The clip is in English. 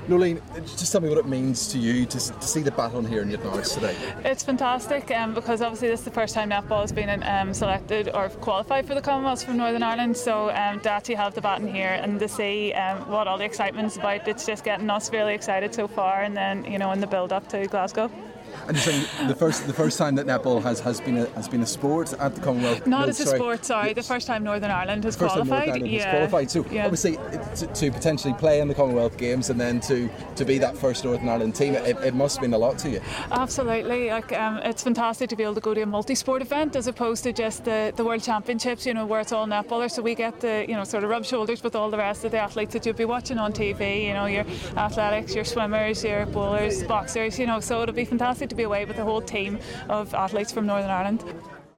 Lurleen, just tell me what it means to you to see the baton here in Newtownards today. It's fantastic because obviously this is the first time netball has been selected or qualified for the Commonwealth from Northern Ireland, so to actually have the baton here and to see what all the excitement's about, it's just getting us really excited so far, and then in the build up to Glasgow. And you're saying the first time that netball has been a sport at the Commonwealth. Not as a sport, sorry. The first time Northern Ireland has qualified. Northern Ireland has qualified. So obviously to potentially play in the Commonwealth Games and then to be that first Northern Ireland team, it must mean a lot to you. Absolutely. It's fantastic to be able to go to a multi-sport event as opposed to just the World Championships, where it's all netballers. So we get to sort of rub shoulders with all the rest of the athletes that you'll be watching on TV. Your athletics, your swimmers, your bowlers, boxers. So it'll be fantastic to be away with the whole team of athletes from Northern Ireland.